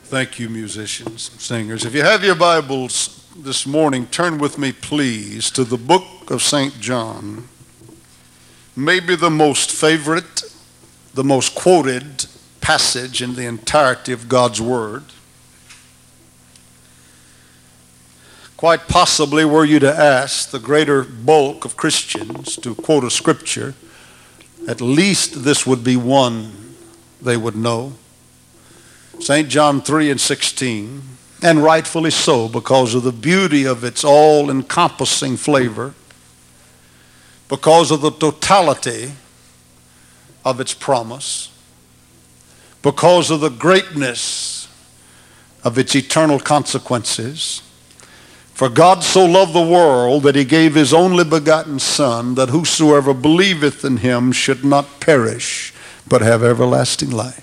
Thank you, musicians, singers. If you have your Bibles this morning, turn with me, please, to the book of St. John. Maybe the most favorite, the most quoted passage in the entirety of God's Word. Quite possibly, were you to ask the greater bulk of Christians to quote a scripture, at least this would be one they would know. St. John 3:16, and rightfully so, because of the beauty of its all-encompassing flavor, because of the totality of its promise, because of the greatness of its eternal consequences. For God so loved the world that he gave his only begotten Son, that whosoever believeth in him should not perish, but have everlasting life.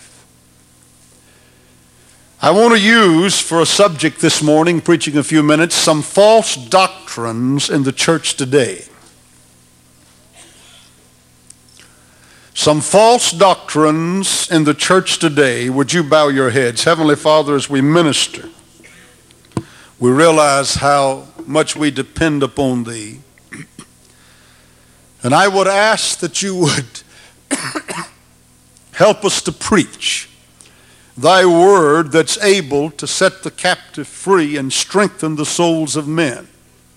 I want to use for a subject this morning, preaching a few minutes, some false doctrines in the church today. Some false doctrines in the church today. Would you bow your heads? Heavenly Father, as we minister, we realize how much we depend upon Thee. And I would ask that you would help us to preach Thy word that's able to set the captive free and strengthen the souls of men.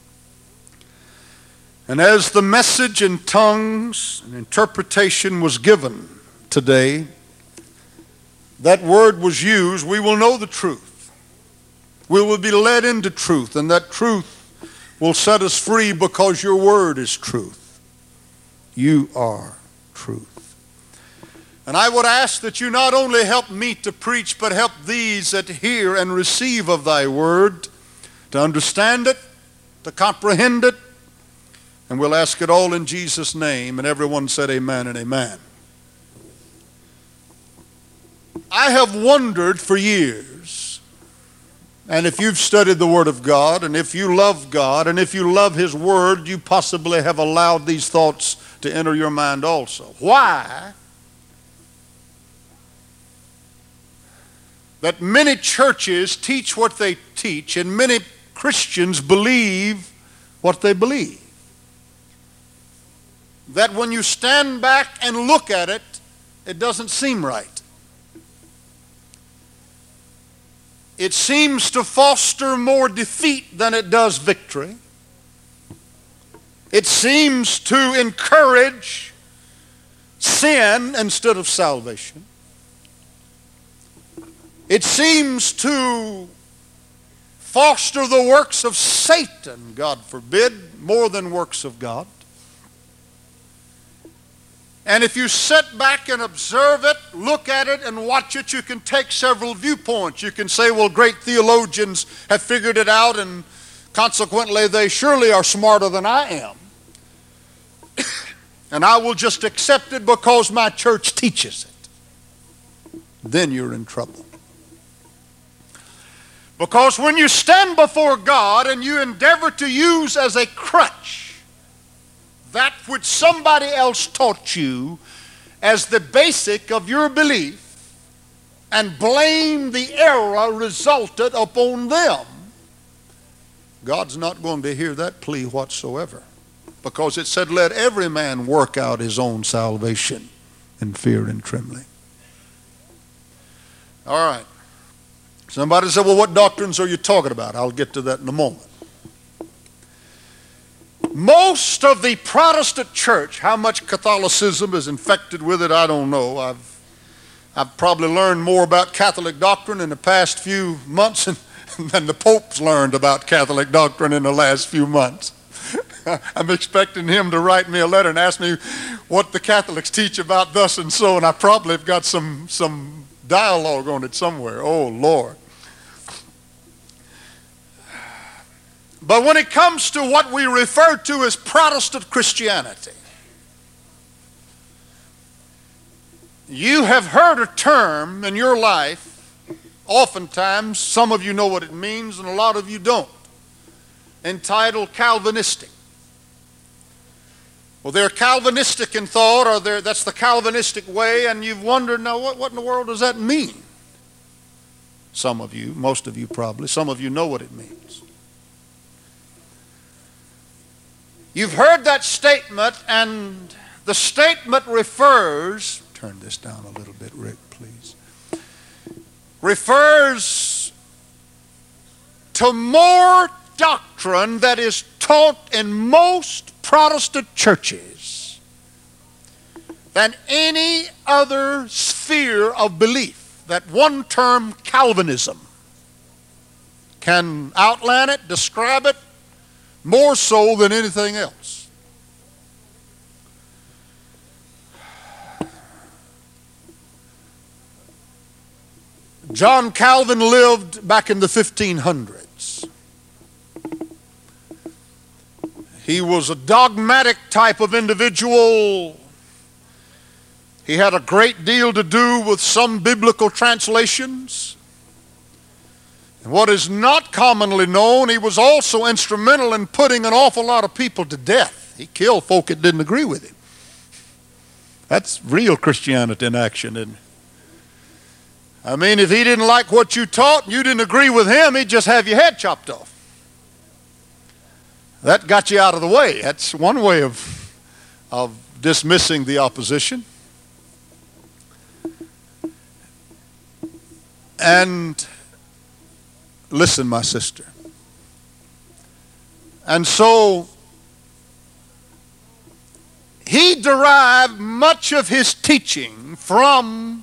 And as the message in tongues and interpretation was given today, that word was used, we will know the truth. We will be led into truth, and that truth will set us free because your word is truth. You are truth. And I would ask that you not only help me to preach, but help these that hear and receive of thy word to understand it, to comprehend it. And we'll ask it all in Jesus' name. And everyone said amen and amen. I have wondered for years, and if you've studied the Word of God, and if you love God, and if you love His Word, you possibly have allowed these thoughts to enter your mind also. Why? That many churches teach what they teach, and many Christians believe what they believe. That when you stand back and look at it, it doesn't seem right. It seems to foster more defeat than it does victory. It seems to encourage sin instead of salvation. It seems to foster the works of Satan, God forbid, more than works of God. And if you sit back and observe it, look at it and watch it, you can take several viewpoints. You can say, well, great theologians have figured it out, and consequently they surely are smarter than I am. And I will just accept it because my church teaches it. Then you're in trouble. Because when you stand before God and you endeavor to use as a crutch that which somebody else taught you as the basic of your belief and blame the error resulted upon them, God's not going to hear that plea whatsoever. Because it said, let every man work out his own salvation in fear and trembling. All right. Somebody said, well, what doctrines are you talking about? I'll get to that in a moment. Most of the Protestant church, how much Catholicism is infected with it, I don't know. I've probably learned more about Catholic doctrine in the past few months than the Pope's learned about Catholic doctrine in the last few months. I'm expecting him to write me a letter and ask me what the Catholics teach about thus and so, and I probably have got some dialogue on it somewhere. Oh, Lord. But when it comes to what we refer to as Protestant Christianity, you have heard a term in your life, oftentimes, some of you know what it means and a lot of you don't, entitled Calvinistic. Well, they're Calvinistic in thought, or that's the Calvinistic way, and you've wondered, now what in the world does that mean? Some of you, most of you probably, some of you know what it means. You've heard that statement, and the statement refers, turn this down a little bit, Rick, please, refers to more doctrine that is taught in most Protestant churches than any other sphere of belief. That one term, Calvinism, can outline it, describe it, more so than anything else. John Calvin lived back in the 1500s. He was a dogmatic type of individual. He had a great deal to do with some biblical translations. And what is not commonly known, he was also instrumental in putting an awful lot of people to death. He killed folk that didn't agree with him. That's real Christianity in action, isn't it? I mean, if he didn't like what you taught and you didn't agree with him, he'd just have your head chopped off. That got you out of the way. That's one way of dismissing the opposition. And listen, my sister. And so he derived much of his teaching from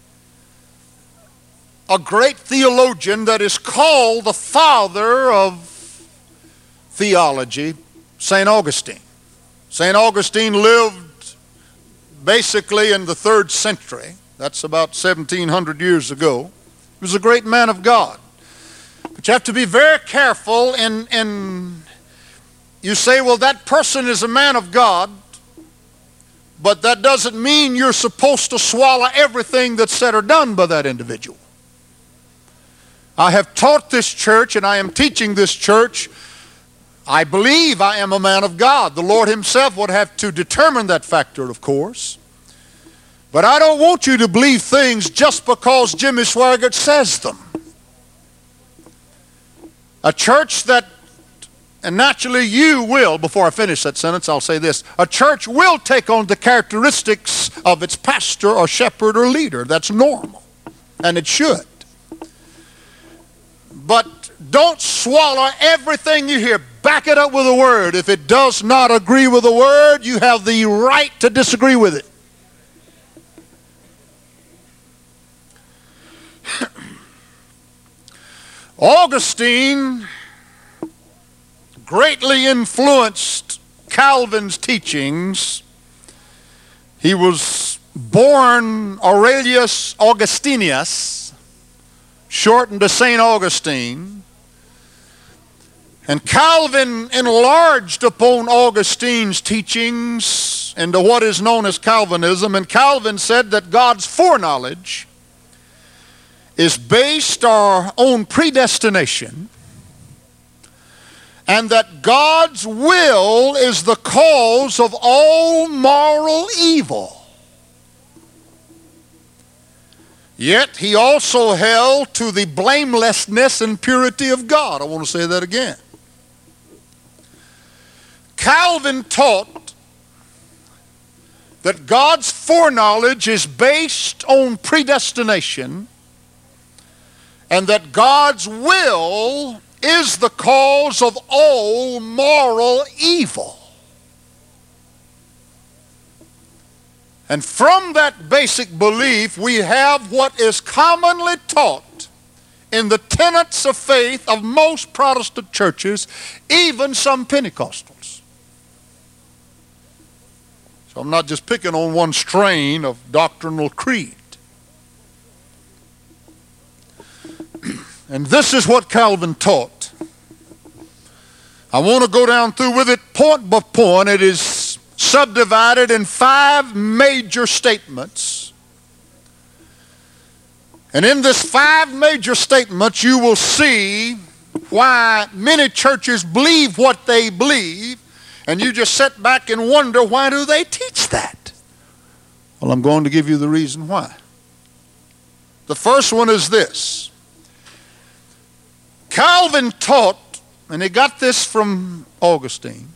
a great theologian that is called the father of theology, St. Augustine. St. Augustine lived basically in the 3rd century. That's about 1700 years ago. He was a great man of God. But you have to be very careful in you say, well, that person is a man of God, but that doesn't mean you're supposed to swallow everything that's said or done by that individual. I have taught this church and I am teaching this church. I believe I am a man of God. The Lord himself would have to determine that factor, of course. But I don't want you to believe things just because Jimmy Swaggart says them. A church that, and naturally you will, before I finish that sentence, I'll say this. A church will take on the characteristics of its pastor or shepherd or leader. That's normal, and it should. But don't swallow everything you hear. Back it up with a word. If it does not agree with the word, you have the right to disagree with it. Augustine greatly influenced Calvin's teachings. He was born Aurelius Augustinus, shortened to St. Augustine. And Calvin enlarged upon Augustine's teachings into what is known as Calvinism. And Calvin said that God's foreknowledge is based on predestination, and that God's will is the cause of all moral evil. Yet he also held to the blamelessness and purity of God. I want to say that again. Calvin taught that God's foreknowledge is based on predestination, and that God's will is the cause of all moral evil. And from that basic belief, we have what is commonly taught in the tenets of faith of most Protestant churches, even some Pentecostals. So I'm not just picking on one strain of doctrinal creed. And this is what Calvin taught. I want to go down through with it point by point. It is subdivided in 5 major statements. And in this 5 major statements, you will see why many churches believe what they believe, and you just sit back and wonder, why do they teach that? Well, I'm going to give you the reason why. The first one is this. Calvin taught, and he got this from Augustine,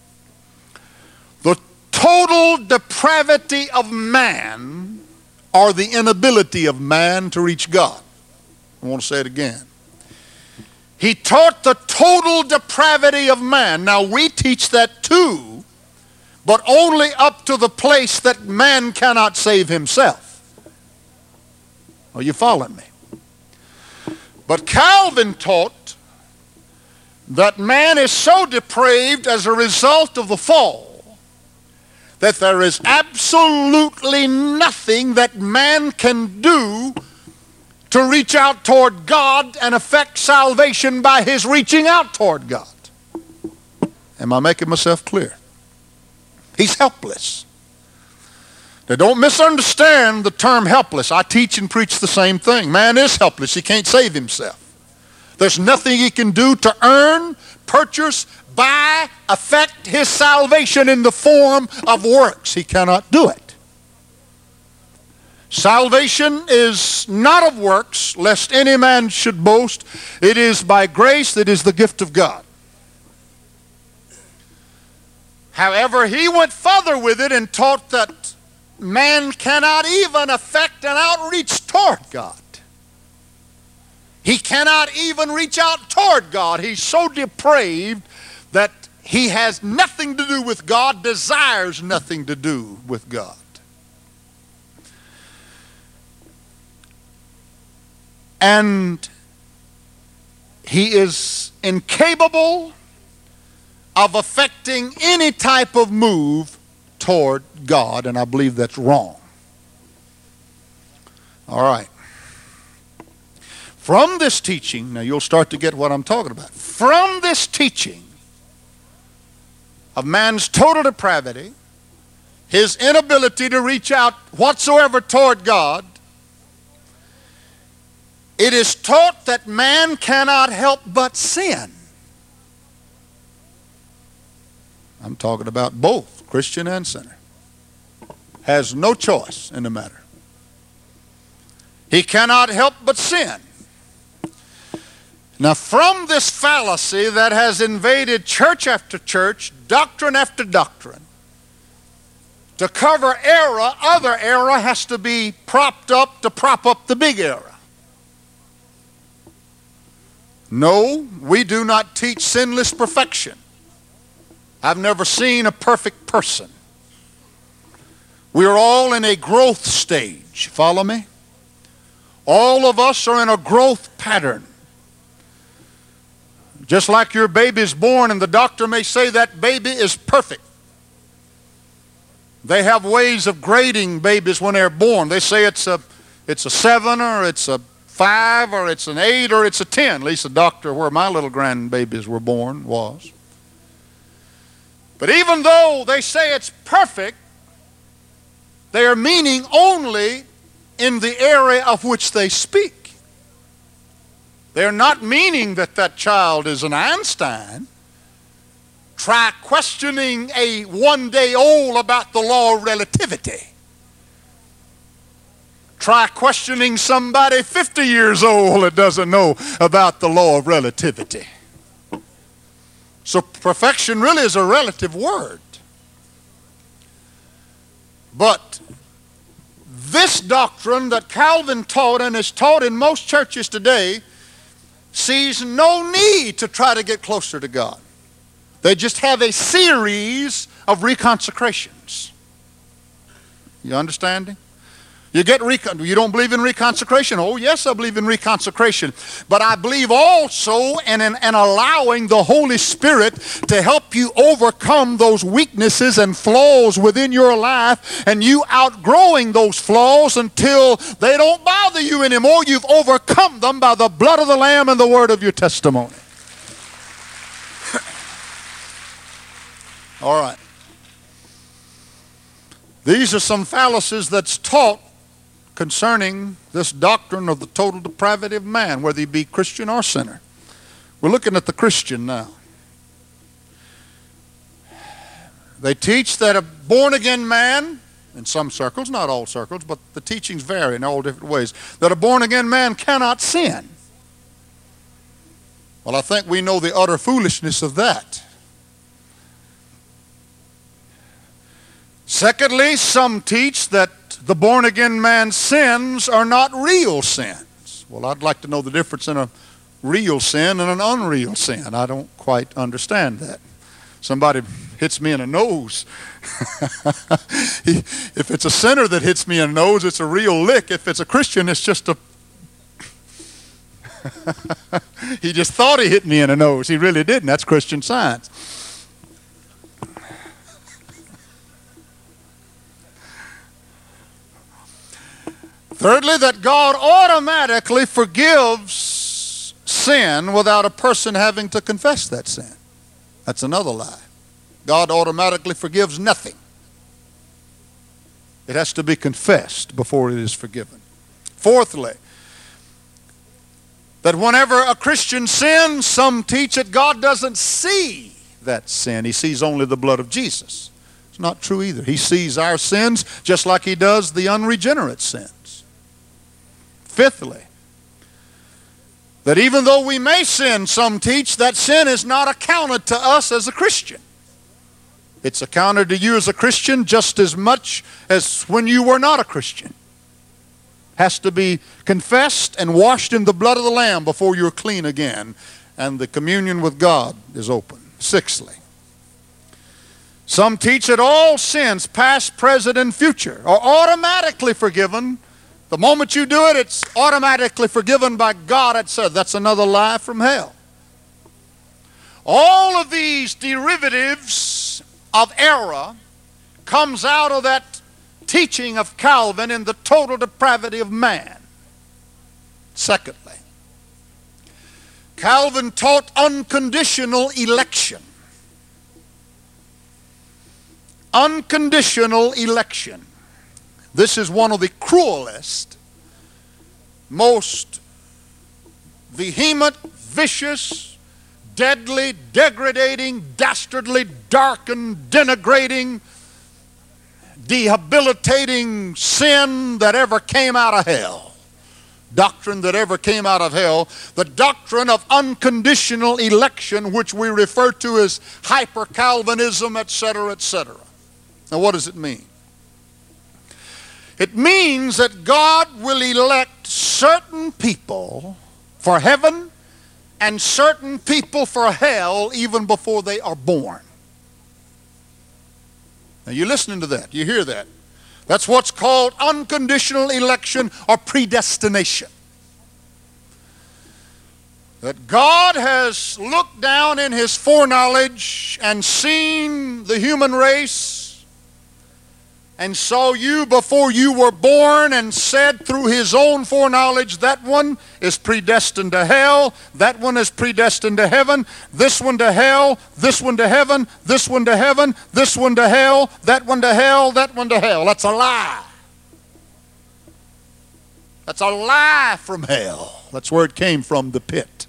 the total depravity of man, or the inability of man to reach God. I want to say it again. He taught the total depravity of man. Now we teach that too, but only up to the place that man cannot save himself. Are you following me? But Calvin taught that man is so depraved as a result of the fall that there is absolutely nothing that man can do to reach out toward God and affect salvation by his reaching out toward God. Am I making myself clear? He's helpless. Now don't misunderstand the term helpless. I teach and preach the same thing. Man is helpless. He can't save himself. There's nothing he can do to earn, purchase, buy, affect his salvation in the form of works. He cannot do it. Salvation is not of works, lest any man should boast. It is by grace, it is the gift of God. However, he went further with it and taught that man cannot even affect an outreach toward God. He cannot even reach out toward God. He's so depraved that he has nothing to do with God, desires nothing to do with God. And he is incapable of affecting any type of move toward God, and I believe that's wrong. All right. From this teaching, now you'll start to get what I'm talking about. From this teaching of man's total depravity, his inability to reach out whatsoever toward God, it is taught that man cannot help but sin. I'm talking about both Christian and sinner. Has no choice in the matter. He cannot help but sin. Now from this fallacy that has invaded church after church, doctrine after doctrine, to cover error, other error has to be propped up to prop up the big error. No, we do not teach sinless perfection. I've never seen a perfect person. We're all in a growth stage. Follow me? All of us are in a growth pattern. Just like your baby's born and the doctor may say that baby is perfect. They have ways of grading babies when they're born. They say it's a 7 or it's a 5 or it's an 8 or it's a 10. At least the doctor where my little grandbabies were born was. But even though they say it's perfect, they are meaning only in the area of which they speak. They're not meaning that that child is an Einstein. Try questioning a one-day-old about the law of relativity. Try questioning somebody 50 years old that doesn't know about the law of relativity. So perfection really is a relative word. But this doctrine that Calvin taught and is taught in most churches today sees no need to try to get closer to God. They just have a series of reconsecrations. You understanding? You don't believe in reconsecration? Oh, yes, I believe in reconsecration. But I believe also in allowing the Holy Spirit to help you overcome those weaknesses and flaws within your life, and you outgrowing those flaws until they don't bother you anymore. You've overcome them by the blood of the Lamb and the word of your testimony. All right. These are some fallacies that's taught concerning this doctrine of the total depravity of man, whether he be Christian or sinner. We're looking at the Christian now. They teach that a born-again man, in some circles, not all circles, but the teachings vary in all different ways, that a born-again man cannot sin. Well, I think we know the utter foolishness of that. Secondly, some teach that the born-again man's sins are not real sins. Well, I'd like to know the difference in a real sin and an unreal sin. I don't quite understand that. Somebody hits me in the nose. If it's a sinner that hits me in the nose, it's a real lick. If it's a Christian, it's just a... He just thought he hit me in the nose. He really didn't. That's Christian Science. Thirdly, that God automatically forgives sin without a person having to confess that sin. That's another lie. God automatically forgives nothing. It has to be confessed before it is forgiven. Fourthly, that whenever a Christian sins, some teach that God doesn't see that sin. He sees only the blood of Jesus. It's not true either. He sees our sins just like he does the unregenerate sins. Fifthly, that even though we may sin, some teach that sin is not accounted to us as a Christian. It's accounted to you as a Christian just as much as when you were not a Christian. Has to be confessed and washed in the blood of the Lamb before you're clean again, and the communion with God is open. Sixthly, some teach that all sins, past, present, and future, are automatically forgiven. The moment you do it, it's automatically forgiven by God, it said. That's another lie from hell. All of these derivatives of error comes out of that teaching of Calvin in the total depravity of man. Secondly, Calvin taught unconditional election. Unconditional election. This is one of the cruelest, most vehement, vicious, deadly, degrading, dastardly, darkened, denigrating, debilitating sin that ever came out of hell. Doctrine that ever came out of hell. The doctrine of unconditional election, which we refer to as hyper-Calvinism, etc., etc. Now, what does it mean? It means that God will elect certain people for heaven and certain people for hell even before they are born. Now you're listening to that. You hear that. That's what's called unconditional election or predestination. That God has looked down in his foreknowledge and seen the human race and saw you before you were born and said through his own foreknowledge, that one is predestined to hell, that one is predestined to heaven, this one to hell, this one to heaven, this one to heaven, this one to hell, that one to hell, that one to hell. That's a lie. That's a lie from hell. That's where it came from, the pit.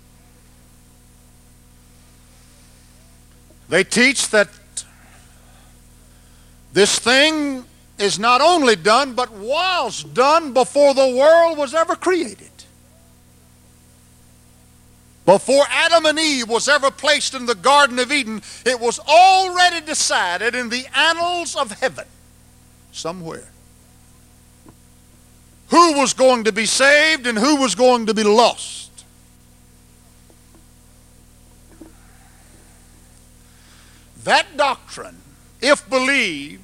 They teach that this thing is not only done, but was done before the world was ever created. Before Adam and Eve was ever placed in the Garden of Eden, it was already decided in the annals of heaven, somewhere, who was going to be saved and who was going to be lost. That doctrine, if believed,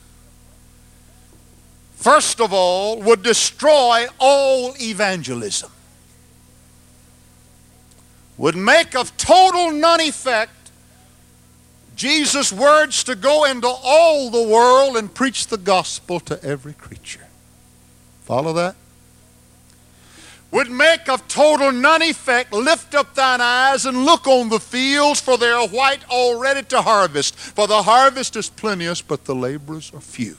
first of all, would destroy all evangelism. Would make of total non-effect Jesus' words to go into all the world and preach the gospel to every creature. Follow that? Would make of total non-effect, lift up thine eyes and look on the fields, for they are white already to harvest. For the harvest is plenteous, but the laborers are few.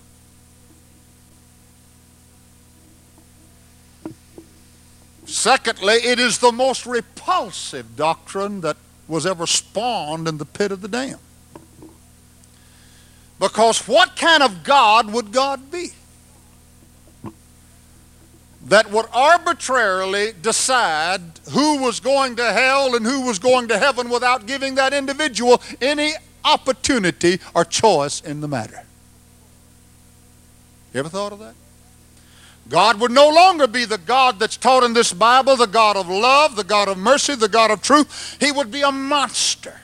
Secondly, it is the most repulsive doctrine that was ever spawned in the pit of the damned. Because what kind of God would God be? that would arbitrarily decide who was going to hell and who was going to heaven without giving that individual any opportunity or choice in the matter. You ever thought of that? God would no longer be the God that's taught in this Bible, the God of love, the God of mercy, the God of truth. He would be a monster.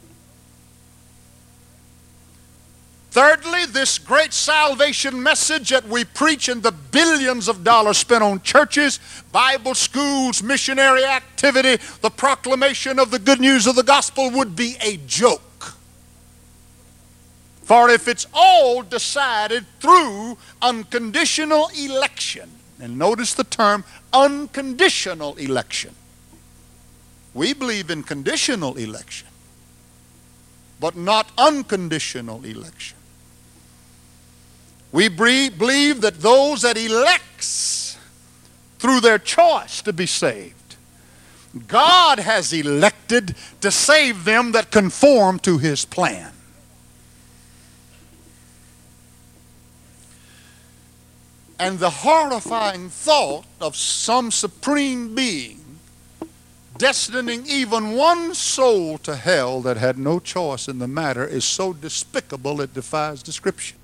Thirdly, this great salvation message that we preach and the billions of dollars spent on churches, Bible schools, missionary activity, the proclamation of the good news of the gospel would be a joke. For if it's all decided through unconditional election, and notice the term unconditional election. We believe in conditional election, but not unconditional election. We believe that those that elects through their choice to be saved, God has elected to save them that conform to His plan. And the horrifying thought of some supreme being destining even one soul to hell that had no choice in the matter is so despicable it defies description.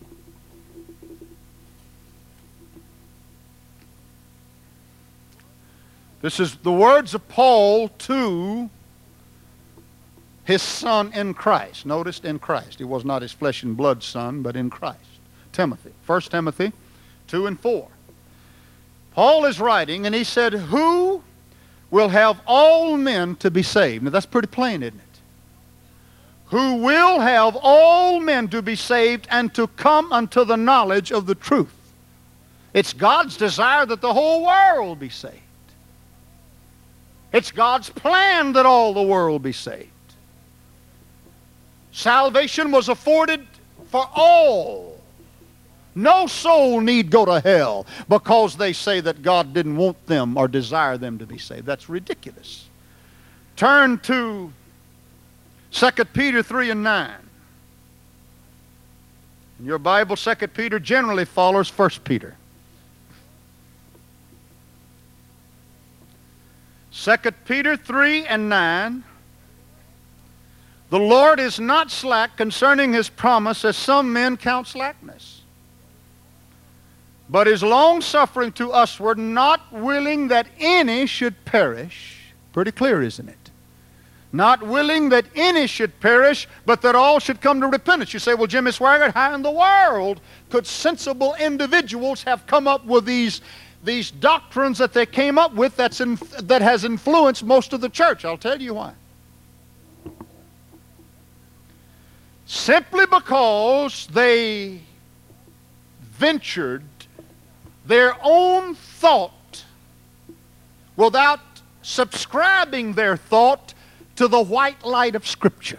This is the words of Paul to his son in Christ. Notice, in Christ. He was not his flesh and blood son, but in Christ. Timothy. 1 Timothy 2 and 4. Paul is writing, and he said, who will have all men to be saved? Now that's pretty plain, isn't it? Who will have all men to be saved and to come unto the knowledge of the truth. It's God's desire that the whole world be saved. It's God's plan that all the world be saved. Salvation was afforded for all. No soul need go to hell because they say that God didn't want them or desire them to be saved. That's ridiculous. Turn to 2 Peter 3 and 9. In your Bible, 2 Peter generally follows 1 Peter. 2 Peter 3 and 9. The Lord is not slack concerning His promise, as some men count slackness, but is long-suffering to usward, not willing that any should perish. Pretty clear, isn't it? Not willing that any should perish, but that all should come to repentance. You say, well, Jimmy Swaggart, how in the world could sensible individuals have come up with these doctrines that they came up with that has influenced most of the church? I'll tell you why. Simply because they ventured their own thought without subscribing their thought to the white light of Scripture.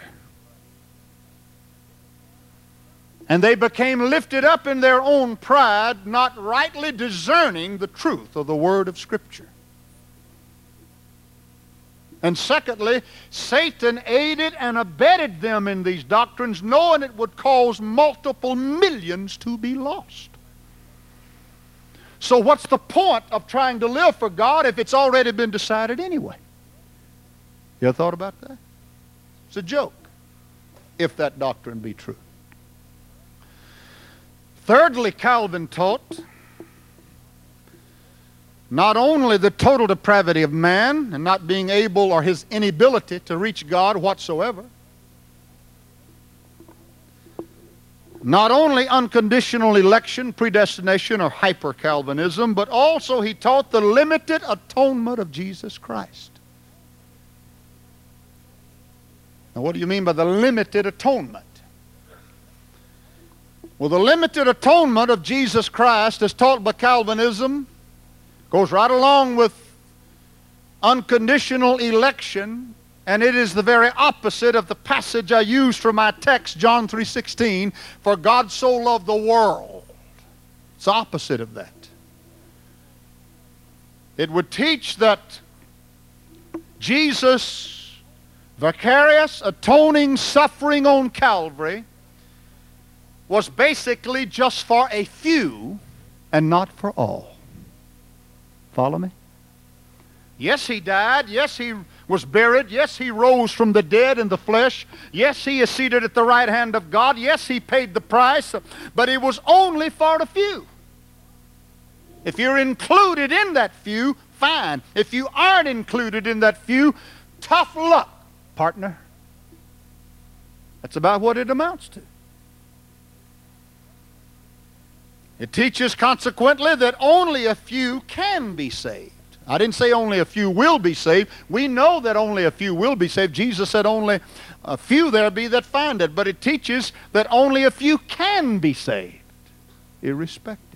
And they became lifted up in their own pride, not rightly discerning the truth of the Word of Scripture. And secondly, Satan aided and abetted them in these doctrines, knowing it would cause multiple millions to be lost. So what's the point of trying to live for God if it's already been decided anyway? You ever thought about that? It's a joke, if that doctrine be true. Thirdly, Calvin taught not only the total depravity of man and not being able or his inability to reach God whatsoever, not only unconditional election, predestination, or hyper-Calvinism, but also he taught the limited atonement of Jesus Christ. Now, what do you mean by the limited atonement? Well, the limited atonement of Jesus Christ, as taught by Calvinism, goes right along with unconditional election, and it is the very opposite of the passage I used for my text, John 3:16, for God so loved the world. It's the opposite of that. It would teach that Jesus' vicarious atoning suffering on Calvary was basically just for a few and not for all. Follow me? Yes, he died. Yes, he was buried. Yes, he rose from the dead in the flesh. Yes, he is seated at the right hand of God. Yes, he paid the price. But it was only for the few. If you're included in that few, fine. If you aren't included in that few, tough luck, partner. That's about what it amounts to. It teaches consequently that only a few can be saved. I didn't say only a few will be saved. We know that only a few will be saved. Jesus said only a few there be that find it. But it teaches that only a few can be saved, irrespective.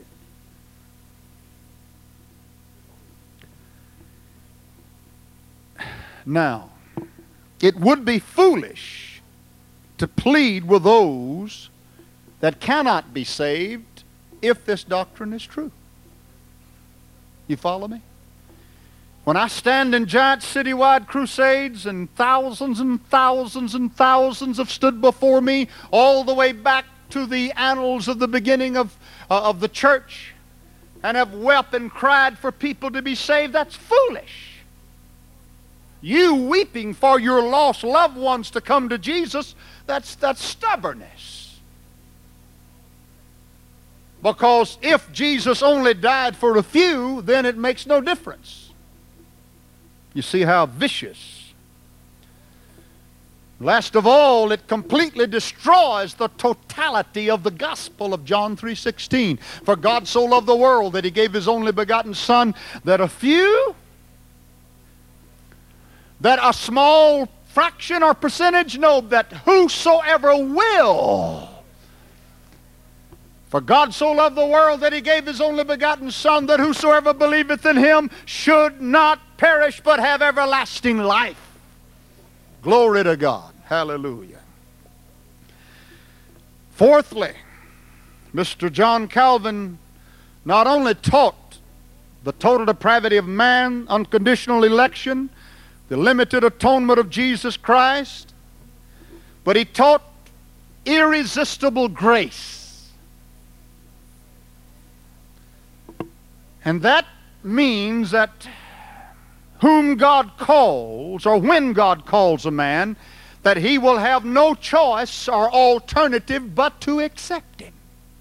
Now, it would be foolish to plead with those that cannot be saved if this doctrine is true. You follow me? When I stand in giant citywide crusades and thousands and thousands and thousands have stood before me all the way back to the annals of the beginning of the church and have wept and cried for people to be saved, that's foolish. You weeping for your lost loved ones to come to Jesus, that's stubbornness. Because if Jesus only died for a few, then it makes no difference. You see how vicious. Last of all, it completely destroys the totality of the gospel of John 3:16. For God so loved the world that he gave his only begotten Son, that a few, that a small fraction or percentage, no, that whosoever will. For God so loved the world that he gave his only begotten Son, that whosoever believeth in him should not perish but have everlasting life. Glory to God. Hallelujah. Fourthly, Mr. John Calvin not only taught the total depravity of man, unconditional election, the limited atonement of Jesus Christ, but he taught irresistible grace. And that means that whom God calls, or when God calls a man, that he will have no choice or alternative but to accept him.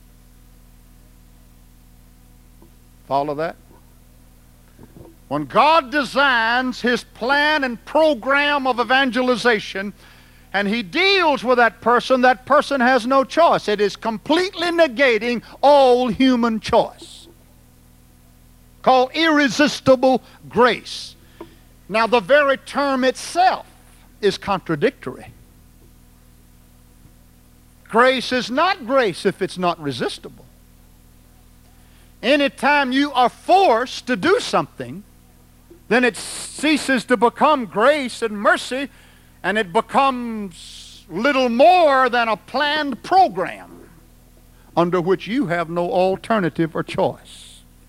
Follow that? When God designs his plan and program of evangelization, and he deals with that person has no choice. It is completely negating all human choice. Called irresistible grace. Now, the very term itself is contradictory. Grace is not grace if it's not resistible. Anytime you are forced to do something, then it ceases to become grace and mercy, and it becomes little more than a planned program under which you have no alternative or choice.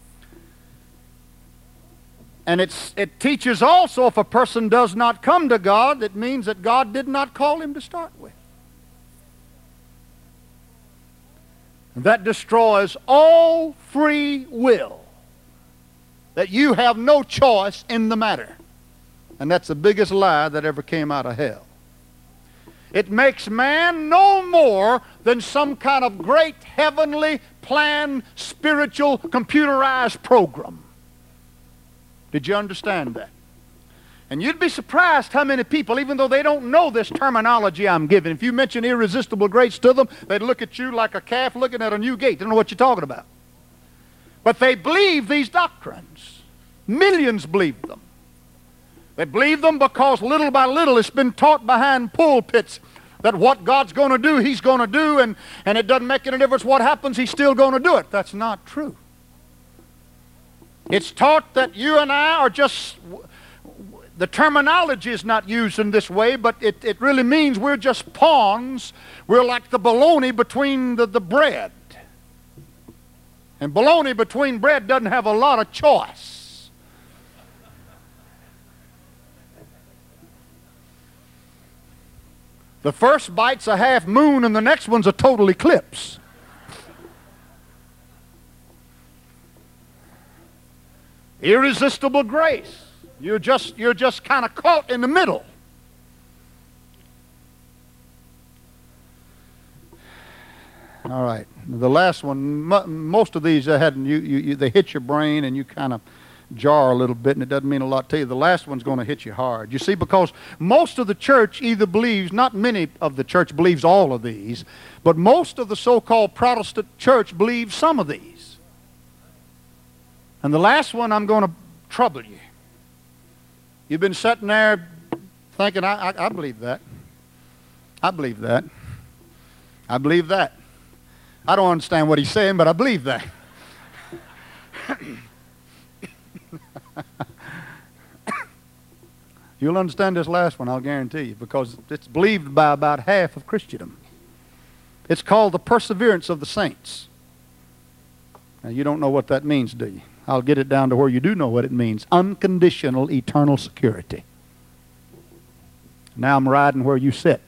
And it teaches also if a person does not come to God, it means that God did not call him to start with. And that destroys all free will. That you have no choice in the matter. And that's the biggest lie that ever came out of hell. It makes man no more than some kind of great heavenly planned spiritual computerized program. Did you understand that? And you'd be surprised how many people, even though they don't know this terminology I'm giving, if you mention irresistible grace to them, they'd look at you like a calf looking at a new gate. They don't know what you're talking about. But they believe these doctrines. Millions believe them. They believe them because little by little it's been taught behind pulpits that what God's going to do, he's going to do, and it doesn't make any difference what happens, he's still going to do it. That's not true. It's taught that you and I are just, the terminology is not used in this way, but it really means we're just pawns. We're like the bologna between the bread. And bologna between bread doesn't have a lot of choice. The first bite's a half moon and the next one's a total eclipse. irresistible grace. You're just kind of caught in the middle. All right. The last one, most of these they hit your brain and you kind of jar a little bit, and it doesn't mean a lot to you. The last one's going to hit you hard. You see, because most of the church either believes, not many of the church believes all of these, but most of the so-called Protestant church believes some of these. And the last one, I'm going to trouble you. You've been sitting there thinking, I believe that. I believe that. I believe that. I don't understand what he's saying, but I believe that. You'll understand this last one, I'll guarantee you, because it's believed by about half of Christendom. It's called the perseverance of the saints. Now, you don't know what that means, do you? I'll get it down to where you do know what it means. Unconditional eternal security. Now I'm riding where you sit.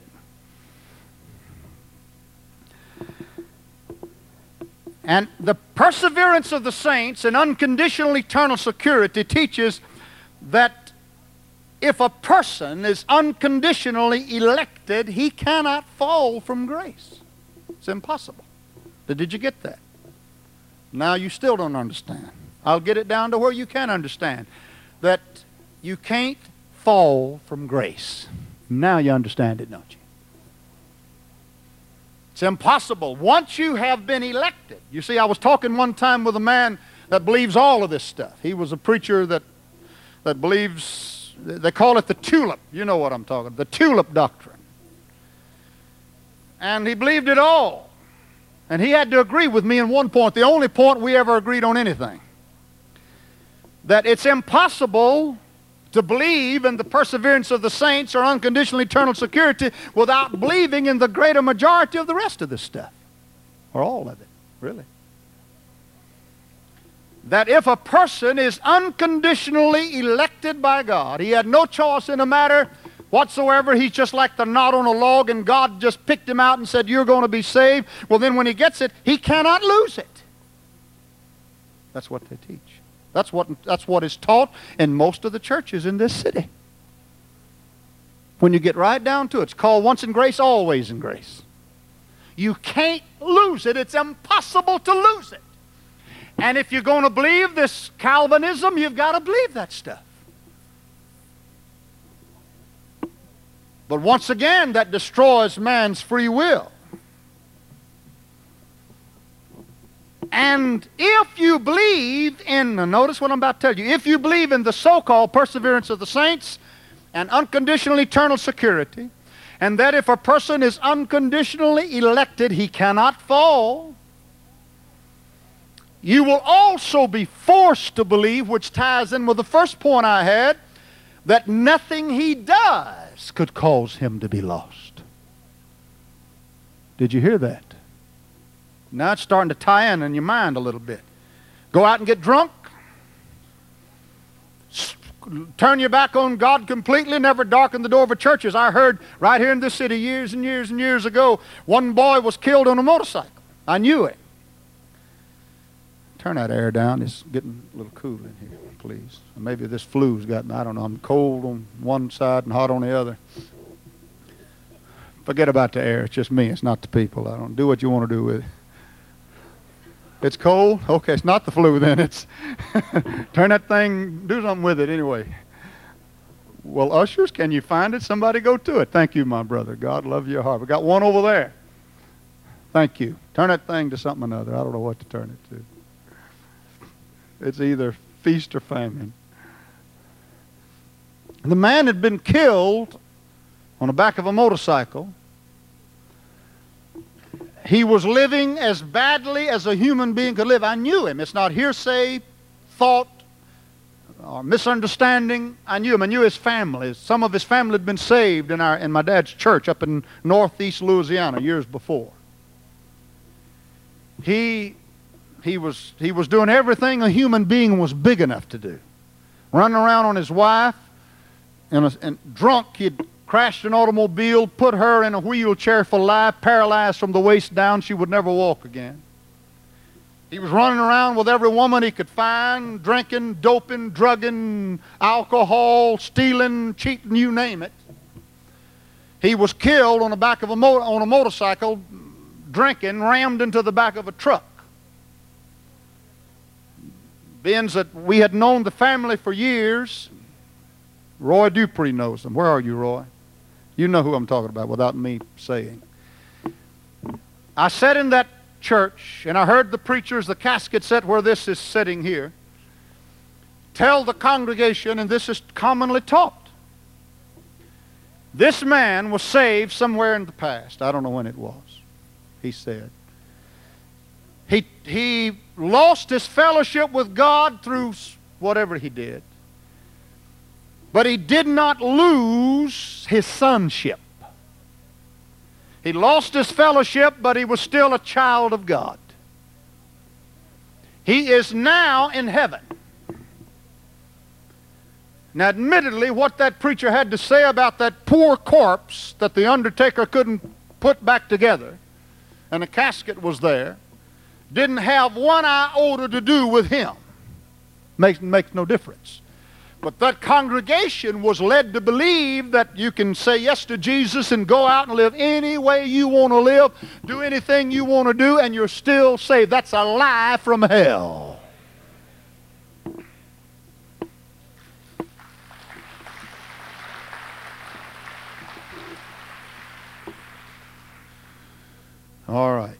And the perseverance of the saints and unconditional eternal security teaches that if a person is unconditionally elected, he cannot fall from grace. It's impossible. Did you get that? Now you still don't understand. I'll get it down to where you can understand. That you can't fall from grace. Now you understand it, don't you? It's impossible. Once you have been elected. You see, I was talking one time with a man that believes all of this stuff. He was a preacher that believes, they call it the tulip. You know what I'm talking about, the tulip doctrine. And he believed it all. And he had to agree with me in one point, the only point we ever agreed on anything. That it's impossible to believe in the perseverance of the saints or unconditional eternal security without believing in the greater majority of the rest of this stuff. Or all of it, really. That if a person is unconditionally elected by God, he had no choice in the matter whatsoever, he's just like the knot on a log and God just picked him out and said, you're going to be saved. Well, then when he gets it, he cannot lose it. That's what they teach. That's what is taught in most of the churches in this city. When you get right down to it, it's called once in grace, always in grace. You can't lose it. It's impossible to lose it. And if you're going to believe this Calvinism, you've got to believe that stuff. But once again, that destroys man's free will. And if you believe in, notice what I'm about to tell you, if you believe in the so-called perseverance of the saints and unconditional eternal security, and that if a person is unconditionally elected, he cannot fall, you will also be forced to believe, which ties in with the first point I had, that nothing he does could cause him to be lost. Did you hear that? Now it's starting to tie in your mind a little bit. Go out and get drunk. Turn your back on God completely. Never darken the door of a church. As I heard right here in this city years and years and years ago, one boy was killed on a motorcycle. I knew it. Turn that air down. It's getting a little cool in here, please. Maybe this flu's got me. I don't know. I'm cold on one side and hot on the other. Forget about the air. It's just me. It's not the people. I don't do what you want to do with it. It's cold? Okay, it's not the flu then. It's turn that thing, do something with it anyway. Well, ushers, can you find it? Somebody go to it. Thank you, my brother. God love your heart. We got one over there. Thank you. Turn that thing to something or another. I don't know what to turn it to. It's either feast or famine. The man had been killed on the back of a motorcycle. He was living as badly as a human being could live. I knew him. It's not hearsay, thought, or misunderstanding. I knew him. I knew his family. Some of his family had been saved in my dad's church up in northeast Louisiana years before. He was doing everything a human being was big enough to do. Running around on his wife, and drunk, he'd crashed an automobile, put her in a wheelchair for life, paralyzed from the waist down. She would never walk again. He was running around with every woman he could find, drinking, doping, drugging, alcohol, stealing, cheating, you name it. He was killed on the back of on a motorcycle, drinking, rammed into the back of a truck. Being that we had known the family for years, Roy Dupree knows them. Where are you, Roy? You know who I'm talking about without me saying. I sat in that church and I heard the preachers, the casket set where this is sitting here, tell the congregation, and this is commonly taught. This man was saved somewhere in the past. I don't know when it was, he said. He lost his fellowship with God through whatever he did. But he did not lose his sonship. He lost his fellowship, but he was still a child of God. He is now in heaven. Now, admittedly, what that preacher had to say about that poor corpse that the undertaker couldn't put back together, and the casket was there, didn't have one iota to do with him. Makes no difference. But that congregation was led to believe that you can say yes to Jesus and go out and live any way you want to live, do anything you want to do, and you're still saved. That's a lie from hell. All right.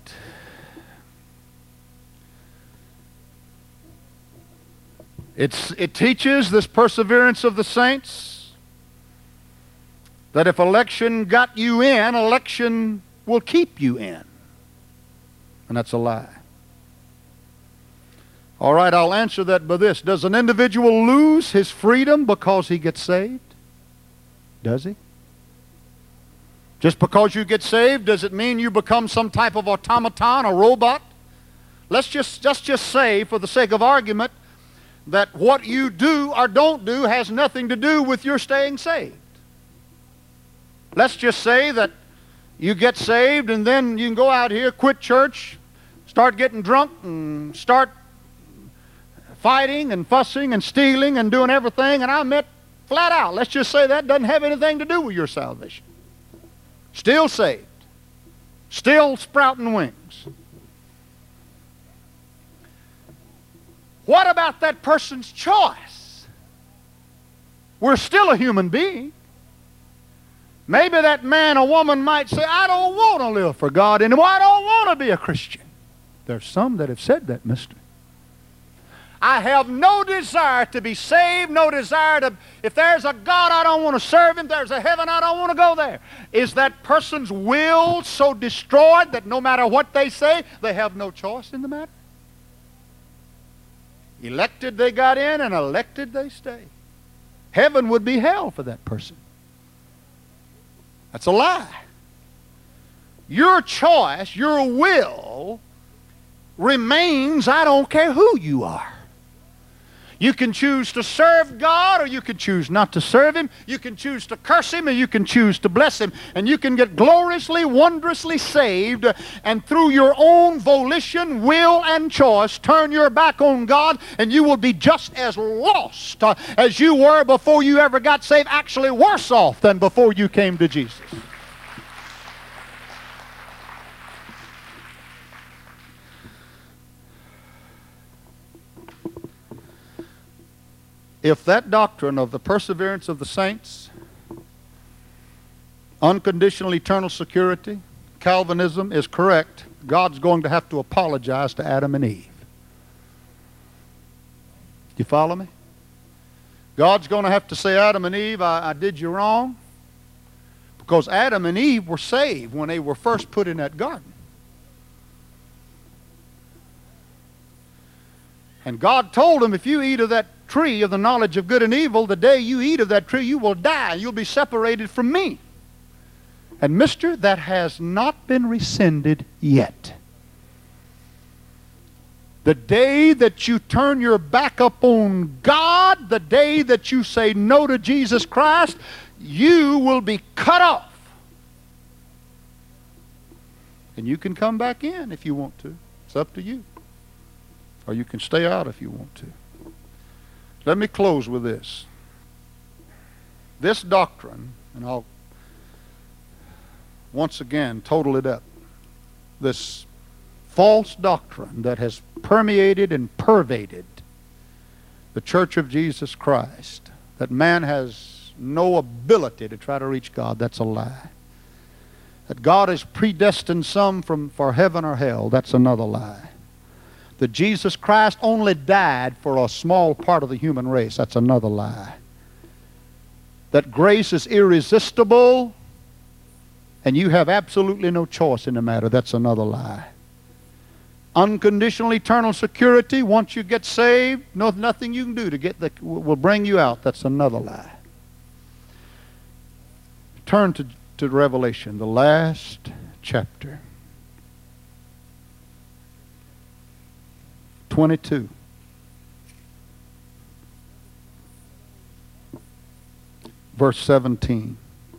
It teaches this perseverance of the saints that if election got you in, election will keep you in. And that's a lie. All right, I'll answer that by this. Does an individual lose his freedom because he gets saved? Does he? Just because you get saved, does it mean you become some type of automaton, a robot? Let's just say, for the sake of argument, that what you do or don't do has nothing to do with your staying saved. Let's just say that you get saved and then you can go out here, quit church, start getting drunk and start fighting and fussing and stealing and doing everything, and I meant flat out, let's just say that doesn't have anything to do with your salvation. Still saved. Still sprouting wings. What about that person's choice? We're still a human being. Maybe that man or woman might say, I don't want to live for God anymore. I don't want to be a Christian. There's some that have said that, mister. I have no desire to be saved, no desire to, if there's a God, I don't want to serve Him. There's a heaven, I don't want to go there. Is that person's will so destroyed that no matter what they say, they have no choice in the matter? Elected they got in, and elected they stay. Heaven would be hell for that person. That's a lie. Your choice, your will, remains, I don't care who you are. You can choose to serve God, or you can choose not to serve Him. You can choose to curse Him, or you can choose to bless Him. And you can get gloriously, wondrously saved, and through your own volition, will, and choice, turn your back on God, and you will be just as lost as you were before you ever got saved, actually worse off than before you came to Jesus. If that doctrine of the perseverance of the saints, unconditional eternal security, Calvinism is correct, God's going to have to apologize to Adam and Eve. You follow me? God's going to have to say, Adam and Eve, I did you wrong. Because Adam and Eve were saved when they were first put in that garden. And God told them, if you eat of that tree of the knowledge of good and evil, the day you eat of that tree, you will die. You'll be separated from me. And mister, that has not been rescinded yet. The day that you turn your back up on God, the day that you say no to Jesus Christ, you will be cut off. And you can come back in if you want to. It's up to you. or you can stay out if you want to. Let me close with this. This doctrine, and I'll once again total it up. This false doctrine that has permeated and pervaded the Church of Jesus Christ, that man has no ability to try to reach God, that's a lie. That God has predestined some for heaven or hell, that's another lie. That Jesus Christ only died for a small part of the human race, that's another lie. That grace is irresistible and you have absolutely no choice in the matter, that's another lie. Unconditional eternal security, once you get saved, nothing you can do to will bring you out, that's another lie. Turn to Revelation, the last chapter. 22. Verse 17.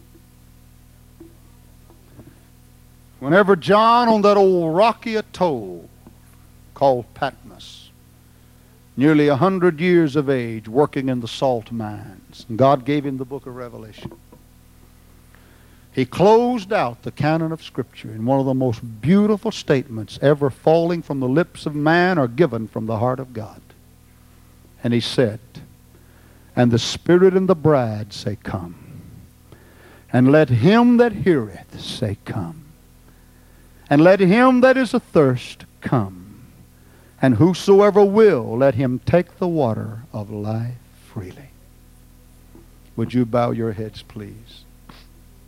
Whenever John on that old rocky atoll called Patmos, nearly 100 years of age, working in the salt mines, and God gave him the book of Revelation, he closed out the canon of Scripture in one of the most beautiful statements ever falling from the lips of man or given from the heart of God. And he said, "And the Spirit and the bride say, Come. And let him that heareth say, Come. And let him that is athirst come. And whosoever will, let him take the water of life freely." Would you bow your heads, please?